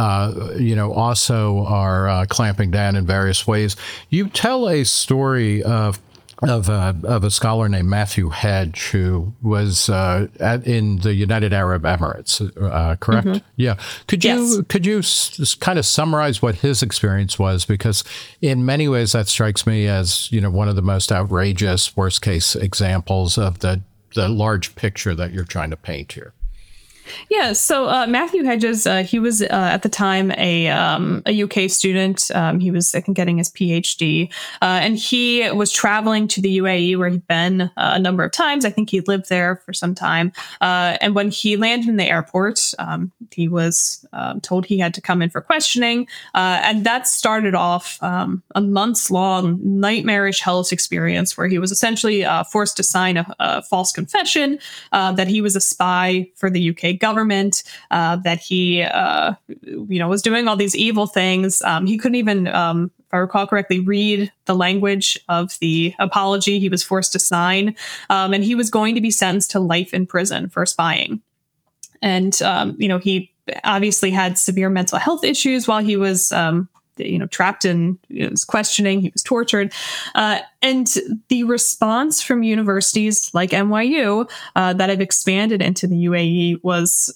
also are clamping down in various ways. You tell a story of a scholar named Matthew Hedge, who was in the United Arab Emirates, correct? Mm-hmm. Yeah. Could you kind of summarize what his experience was? Because in many ways that strikes me as one of the most outrageous, worst case examples of the large picture that you're trying to paint here. Yeah, so Matthew Hedges, he was at the time a UK student. He was, I think, getting his PhD, and he was traveling to the UAE, where he'd been a number of times. I think he lived there for some time. And when he landed in the airport, he was told he had to come in for questioning, and that started off a months-long nightmarish hellish experience where he was essentially forced to sign a false confession that he was a spy for the UK government, that he, was doing all these evil things. He couldn't even, if I recall correctly, read the language of the apology he was forced to sign. And he was going to be sentenced to life in prison for spying. And, he obviously had severe mental health issues while he was, trapped in his questioning. He was tortured. And the response from universities like NYU that have expanded into the UAE was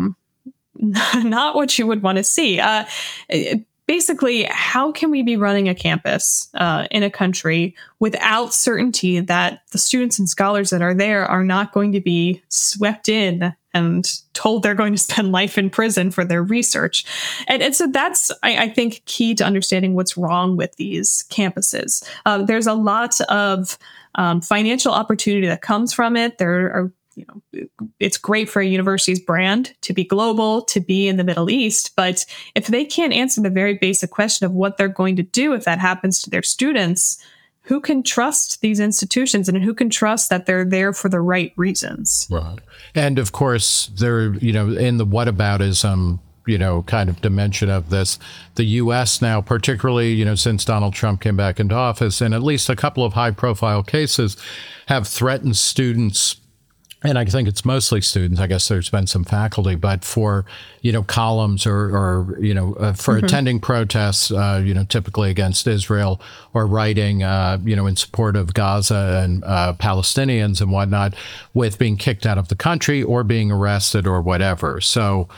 not what you would want to see. Basically, how can we be running a campus in a country without certainty that the students and scholars that are there are not going to be swept in and told they're going to spend life in prison for their research? And so that's, I think, key to understanding what's wrong with these campuses. There's a lot of financial opportunity that comes from it. There are, it's great for a university's brand to be global, to be in the Middle East. But if they can't answer the very basic question of what they're going to do if that happens to their students, who can trust these institutions and who can trust that they're there for the right reasons? Right. And of course, they're, in the whataboutism, kind of dimension of this, the U.S. now, particularly, since Donald Trump came back into office, in at least a couple of high profile cases, have threatened students. And I think it's mostly students. I guess there's been some faculty, but for, columns or for attending protests, typically against Israel, or writing, in support of Gaza and Palestinians and whatnot, with being kicked out of the country or being arrested or whatever. So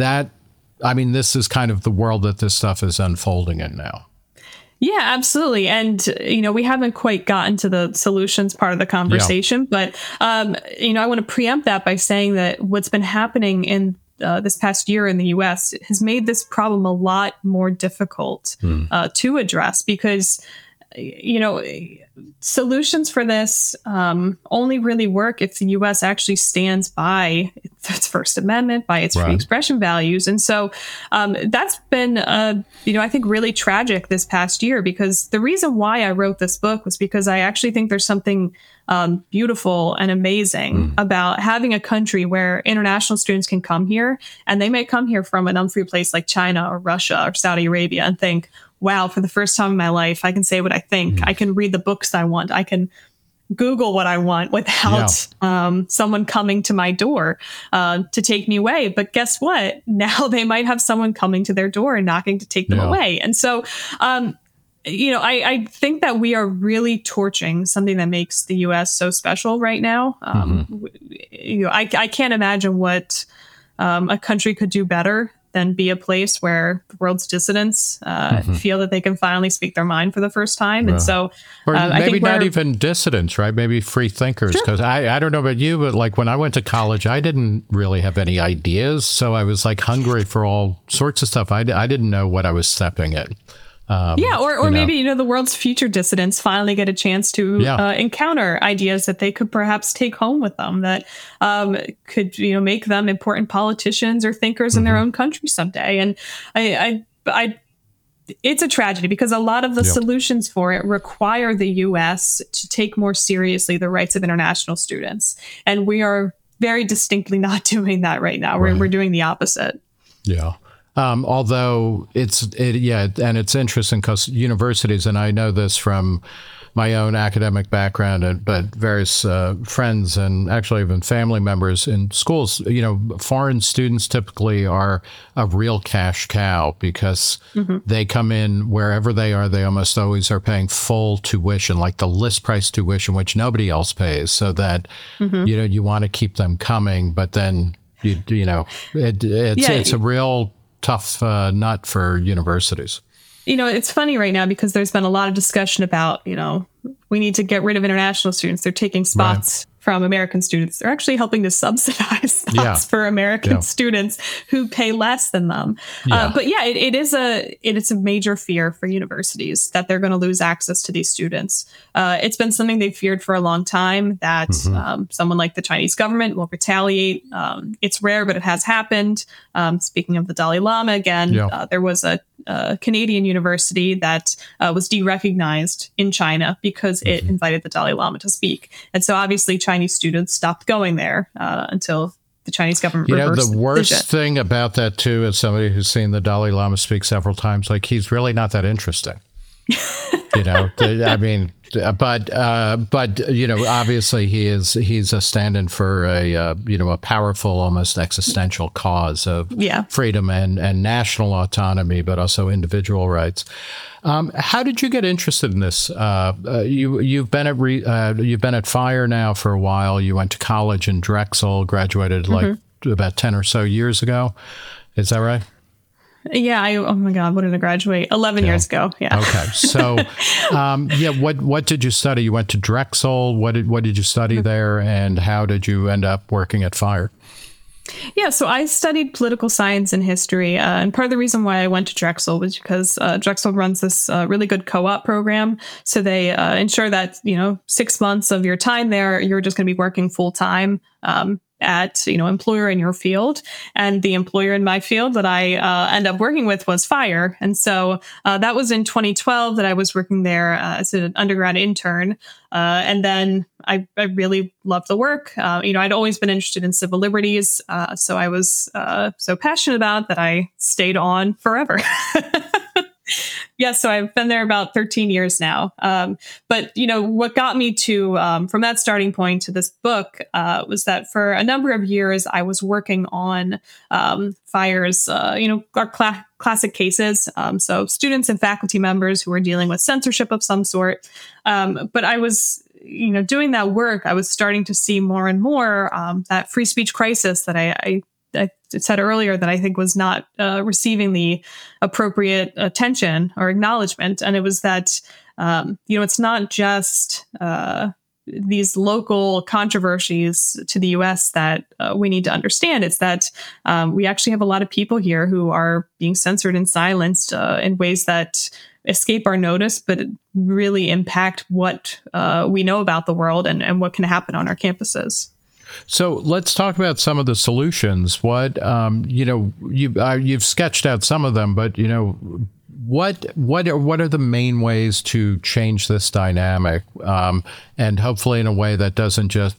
this is kind of the world that this stuff is unfolding in now. Yeah, absolutely. And, we haven't quite gotten to the solutions part of the conversation, but, I want to preempt that by saying that what's been happening in this past year in the U.S. has made this problem a lot more difficult to address, because, solutions for this only really work if the U.S. actually stands by its First Amendment, by its free expression values. And so that's been, I think really tragic this past year, because the reason why I wrote this book was because I actually think there's something beautiful and amazing about having a country where international students can come here, and they may come here from an unfree place like China or Russia or Saudi Arabia and think, wow, for the first time in my life, I can say what I think. I can read the books I want. I can Google what I want without someone coming to my door to take me away. But guess what? Now they might have someone coming to their door and knocking to take them away. And so, I think that we are really torching something that makes the U.S. so special right now. I can't imagine what a country could do better than be a place where the world's dissidents feel that they can finally speak their mind for the first time. And so or maybe I think not even dissidents, right? Maybe free thinkers. Because I don't know about you, but like when I went to college, I didn't really have any ideas. So I was like hungry for all sorts of stuff. I didn't know what I was stepping in. Or maybe, the world's future dissidents finally get a chance to encounter ideas that they could perhaps take home with them that could, make them important politicians or thinkers in their own country someday. And I it's a tragedy because a lot of the solutions for it require the U.S. to take more seriously the rights of international students. And we are very distinctly not doing that right now. We're doing the opposite. Yeah. Although and it's interesting because universities, and I know this from my own academic background, but various friends and actually even family members in schools, foreign students typically are a real cash cow because they come in wherever they are. They almost always are paying full tuition, like the list price tuition, which nobody else pays, so that, you want to keep them coming. But then, it's a real tough nut for universities. It's funny right now because there's been a lot of discussion about, we need to get rid of international students. They're taking spots from American students. They're actually helping to subsidize spots for American students who pay less than them. But it is a major fear for universities that they're going to lose access to these students. It's been something they've feared for a long time that someone like the Chinese government will retaliate. It's rare, but it has happened. Speaking of the Dalai Lama again, there was a Canadian university that was de-recognized in China because it invited the Dalai Lama to speak. And so obviously Chinese students stopped going there until the Chinese government reversed the worst thing about that, too, as somebody who's seen the Dalai Lama speak several times, like he's really not that interesting. But obviously he's a stand-in for a powerful, almost existential cause of freedom and national autonomy, but also individual rights. How did you get interested in this? You've been at FIRE now for a while. You went to college in Drexel, graduated about 10 or so years ago. Is that right? Yeah. Oh my God. When did I graduate? 11 years ago. Yeah. Okay. So, what did you study? You went to Drexel. What did you study there? And how did you end up working at FIRE? Yeah, so I studied political science and history, and part of the reason why I went to Drexel was because Drexel runs this really good co-op program. So they ensure that 6 months of your time there, you're just going to be working full time at employer in your field, and the employer in my field that I end up working with was FIRE. And so that was in 2012 that I was working there as an undergrad intern. And then I really loved the work. I'd always been interested in civil liberties. So I was so passionate about that I stayed on forever. So I've been there about 13 years now. But what got me to, from that starting point to this book, was that for a number of years, I was working on FIRE's, our classic cases. So students and faculty members who were dealing with censorship of some sort. But I was, doing that work, I was starting to see more and more that free speech crisis that I said earlier that I think was not receiving the appropriate attention or acknowledgement. And it was that, it's not just these local controversies to the U.S. that we need to understand. It's that we actually have a lot of people here who are being censored and silenced in ways that escape our notice, but really impact what we know about the world and what can happen on our campuses. So let's talk about some of the solutions. What you've sketched out some of them, but what are the main ways to change this dynamic, and hopefully in a way that doesn't just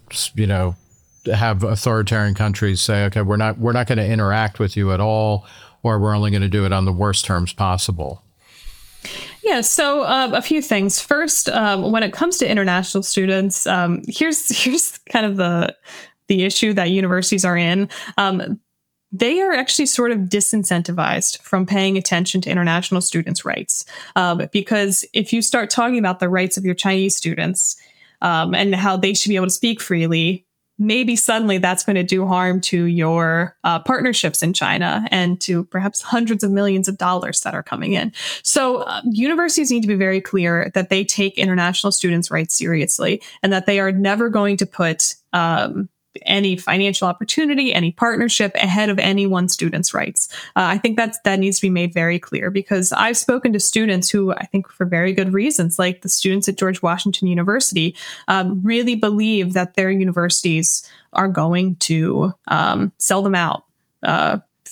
have authoritarian countries say, okay, we're not going to interact with you at all, or we're only going to do it on the worst terms possible. Yeah, so a few things. First, when it comes to international students, here's kind of the issue that universities are in. They are actually sort of disincentivized from paying attention to international students' rights, because if you start talking about the rights of your Chinese students and how they should be able to speak freely, maybe suddenly that's going to do harm to your partnerships in China and to perhaps hundreds of millions of dollars that are coming in. So universities need to be very clear that they take international students' rights seriously and that they are never going to put any financial opportunity, any partnership ahead of any one student's rights. I think that needs to be made very clear, because I've spoken to students who, I think for very good reasons, like the students at George Washington University, really believe that their universities are going to sell them out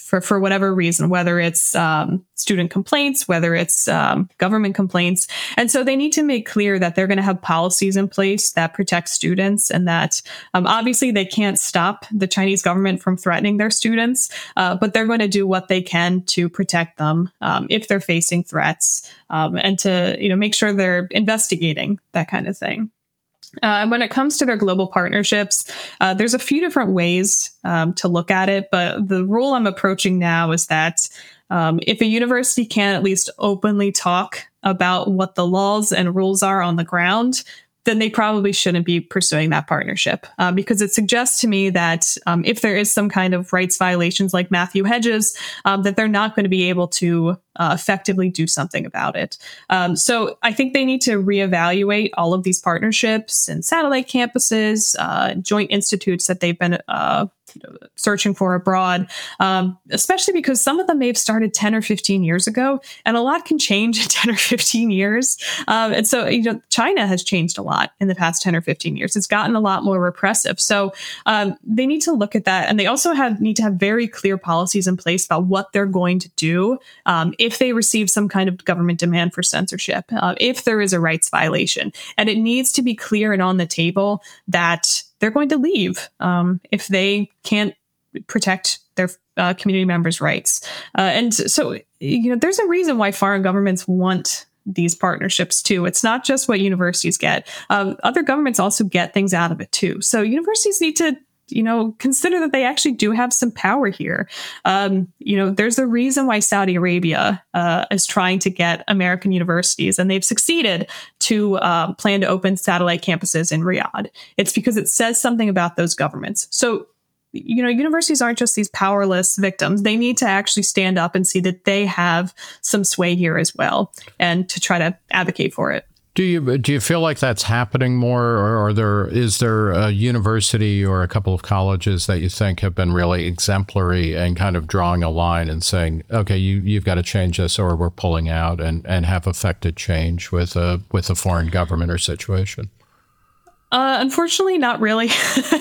for whatever reason, whether it's student complaints, whether it's government complaints. And so they need to make clear that they're going to have policies in place that protect students, and that obviously they can't stop the Chinese government from threatening their students, but they're going to do what they can to protect them if they're facing threats, and to make sure they're investigating that kind of thing. When it comes to their global partnerships, there's a few different ways to look at it, but the rule I'm approaching now is that if a university can at least openly talk about what the laws and rules are on the ground, then they probably shouldn't be pursuing that partnership, because it suggests to me that if there is some kind of rights violations like Matthew Hedges, that they're not going to be able to effectively do something about it. So I think they need to reevaluate all of these partnerships and satellite campuses, joint institutes that they've been searching for abroad, especially because some of them may have started 10 or 15 years ago, and a lot can change in 10 or 15 years. And so, China has changed a lot in the past 10 or 15 years. It's gotten a lot more repressive. So they need to look at that. And they also need to have very clear policies in place about what they're going to do if they receive some kind of government demand for censorship, if there is a rights violation. And it needs to be clear and on the table that they're going to leave if they can't protect their community members' rights. And so, there's a reason why foreign governments want these partnerships too. It's not just what universities get. Other governments also get things out of it too. So universities need to consider that they actually do have some power here. There's a reason why Saudi Arabia is trying to get American universities, and they've succeeded to plan to open satellite campuses in Riyadh. It's because it says something about those governments. So, universities aren't just these powerless victims. They need to actually stand up and see that they have some sway here as well, and to try to advocate for it. Do you feel like that's happening more, or is there a university or a couple of colleges that you think have been really exemplary and kind of drawing a line and saying, okay, you've got to change this, or we're pulling out, and have affected change with a foreign government or situation? Unfortunately, not really.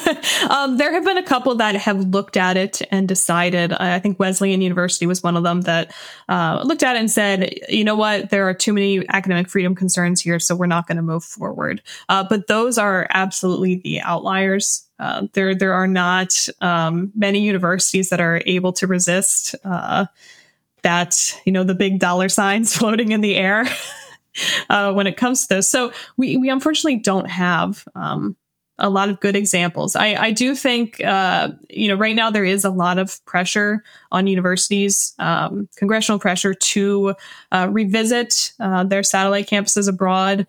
There have been a couple that have looked at it and decided. I think Wesleyan University was one of them that looked at it and said, you know what, there are too many academic freedom concerns here, so we're not going to move forward. But those are absolutely the outliers. There are not many universities that are able to resist that, the big dollar signs floating in the air. When it comes to this. So we unfortunately don't have a lot of good examples. I do think, right now there is a lot of pressure on universities, congressional pressure to revisit their satellite campuses abroad.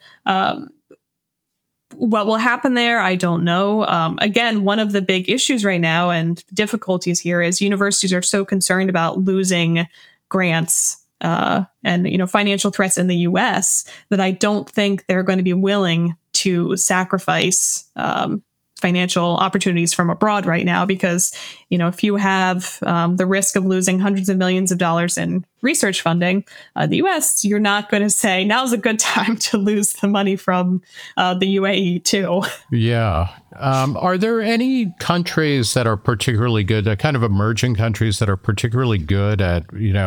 What will happen there, I don't know. Again, one of the big issues right now and difficulties here is universities are so concerned about losing grants and financial threats in the U.S. that I don't think they're going to be willing to sacrifice financial opportunities from abroad right now, because if you have the risk of losing hundreds of millions of dollars in research funding, the U.S., you're not going to say now's a good time to lose the money from the UAE too. Yeah. Are there any countries that are particularly good, kind of emerging countries that are particularly good at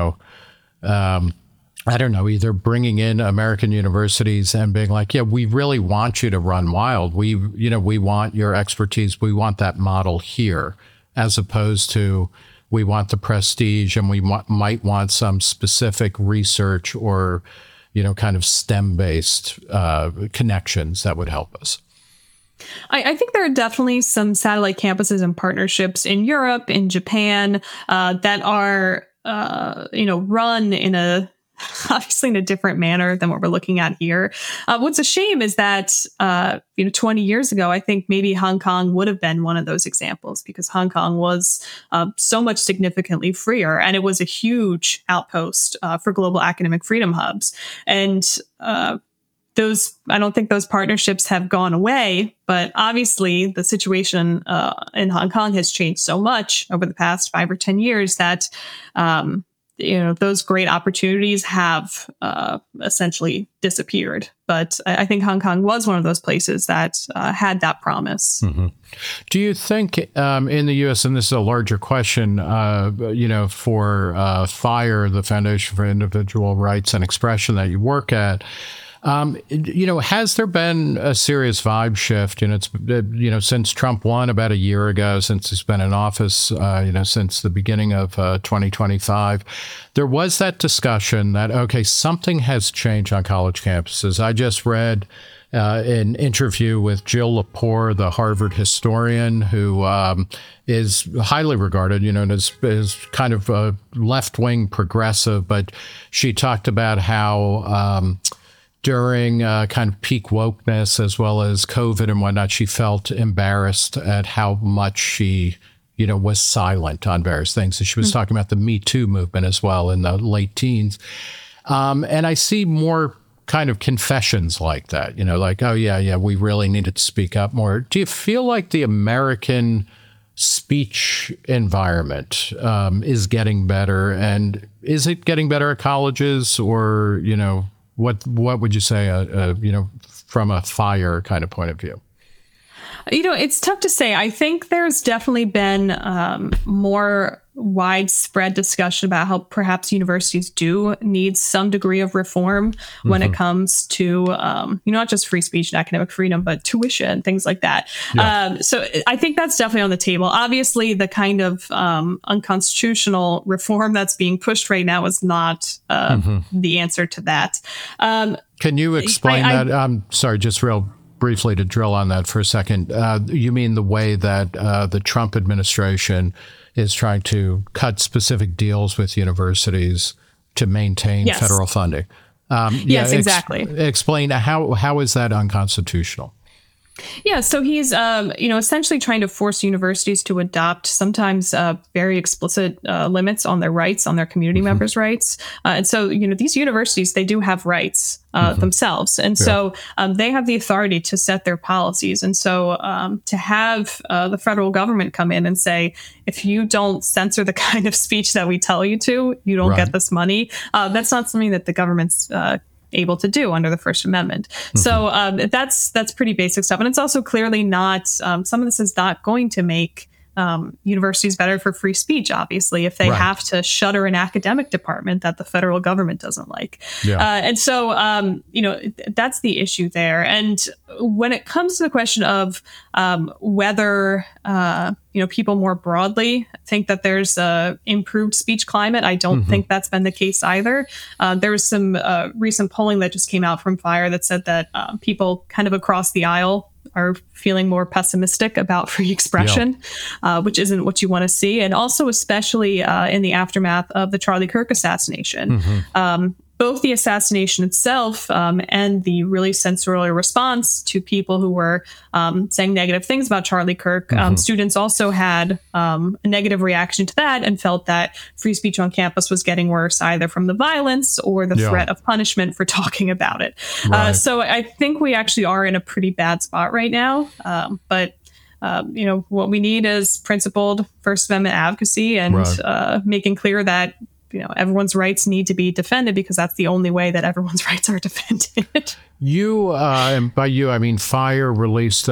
I don't know, either bringing in American universities and being like, yeah, we really want you to run wild. We want your expertise. We want that model here, as opposed to we want the prestige and we might want some specific research or, kind of STEM-based connections that would help us. I think there are definitely some satellite campuses and partnerships in Europe, in Japan, that are run obviously in a different manner than what we're looking at here. What's a shame is that, 20 years ago, I think maybe Hong Kong would have been one of those examples, because Hong Kong was so much significantly freer, and it was a huge outpost for global academic freedom hubs. And I don't think those partnerships have gone away, but obviously the situation in Hong Kong has changed so much over the past 5 or 10 years that those great opportunities have essentially disappeared. But I think Hong Kong was one of those places that had that promise. Mm-hmm. Do you think in the U.S., and this is a larger question, for FIRE, the Foundation for Individual Rights and Expression that you work at, has there been a serious vibe shift? And it's, since Trump won about a year ago, since he's been in office, since the beginning of 2025, there was that discussion that, okay, something has changed on college campuses. I just read an interview with Jill Lepore, the Harvard historian, who is highly regarded, and is kind of a left-wing progressive, but she talked about how during kind of peak wokeness as well as COVID and whatnot, she felt embarrassed at how much she, was silent on various things. And she was talking about the Me Too movement as well in the late teens. And I see more kind of confessions like that, like, oh, yeah, we really needed to speak up more. Do you feel like the American speech environment is getting better? And is it getting better at colleges, or, what would you say, from a FIRE kind of point of view? It's tough to say. I think there's definitely been more widespread discussion about how perhaps universities do need some degree of reform when it comes to, not just free speech and academic freedom, but tuition, things like that. Yeah. So I think that's definitely on the table. Obviously, the kind of unconstitutional reform that's being pushed right now is not the answer to that. Can you explain that? I'm sorry, just real briefly to drill on that for a second. You mean the way that the Trump administration is trying to cut specific deals with universities to maintain federal funding? Yes, exactly. Explain how is that unconstitutional? Yeah, so he's, essentially trying to force universities to adopt sometimes very explicit limits on their rights, on their community members' rights. And so, these universities, they do have rights themselves. And so they have the authority to set their policies. And so to have the federal government come in and say, if you don't censor the kind of speech that we tell you to, you don't get this money. That's not something that the government's able to do under the First Amendment. So that's pretty basic stuff. And it's also clearly not, some of this is not going to make universities better for free speech, obviously, if they have to shutter an academic department that the federal government doesn't like. And so, that's the issue there. And when it comes to the question of whether, people more broadly think that there's a improved speech climate, I don't think that's been the case either. There was some recent polling that just came out from FIRE that said that people kind of across the aisle are feeling more pessimistic about free expression, which isn't what you want to see. And also, especially in the aftermath of the Charlie Kirk assassination. Both the assassination itself and the really censorial response to people who were saying negative things about Charlie Kirk, students also had a negative reaction to that and felt that free speech on campus was getting worse, either from the violence or the threat of punishment for talking about it. So I think we actually are in a pretty bad spot right now. But what we need is principled First Amendment advocacy and making clear that everyone's rights need to be defended, because that's the only way that everyone's rights are defended. You, and by you, I mean FIRE released,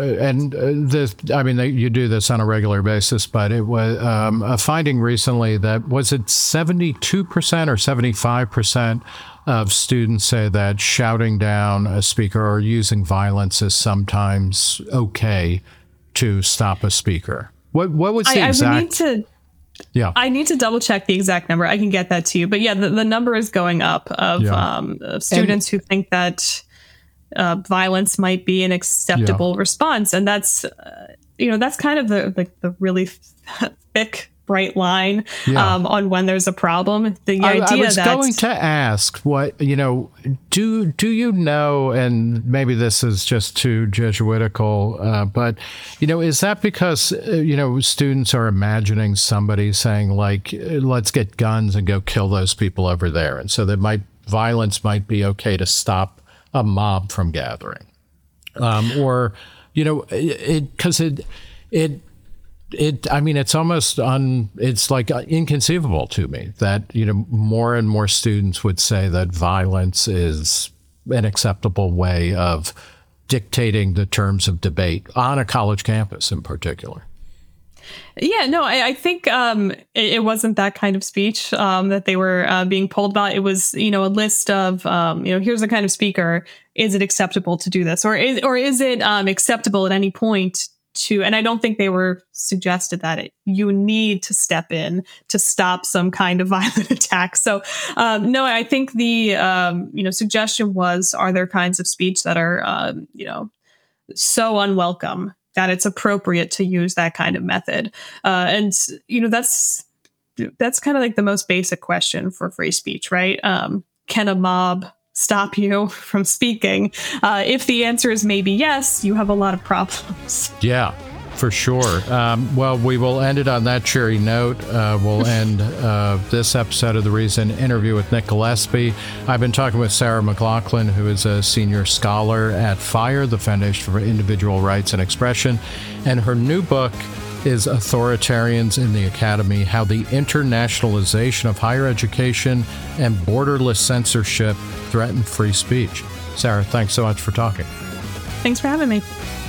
you do this on a regular basis, but it was a finding recently that, was it 72% or 75% of students say that shouting down a speaker or using violence is sometimes okay to stop a speaker. What was the exact? I need to double check the exact number. I can get that to you. But the number is going up of students who think that violence might be an acceptable response. And that's, that's kind of the really thick, bright line on when there's a problem. The idea I was going to ask what, do you know, and maybe this is just too Jesuitical, but, is that because, students are imagining somebody saying, like, let's get guns and go kill those people over there. And so violence might be okay to stop a mob from gathering. Because it It's almost it's like inconceivable to me that, more and more students would say that violence is an acceptable way of dictating the terms of debate on a college campus in particular. Yeah, no, I think it wasn't that kind of speech that they were being polled about. It was, a list of, here's the kind of speaker. Is it acceptable to do this? Or is it acceptable at any point to, and I don't think they were suggested that you need to step in to stop some kind of violent attack. So, no, I think the, suggestion was, are there kinds of speech that are, so unwelcome that it's appropriate to use that kind of method? And, that's kind of like the most basic question for free speech, right? Can a mob stop you from speaking? If the answer is maybe yes, you have a lot of problems. Yeah, for sure. Well, we will end it on that cheery note. We'll end this episode of The Reason interview with Nick Gillespie. I've been talking with Sarah McLachlan, who is a senior scholar at FIRE, the Foundation for Individual Rights and Expression, and her new book is Authoritarians in the Academy: How the Internationalization of Higher Education and Borderless Censorship Threaten Free Speech. Sarah, thanks so much for talking. Thanks for having me.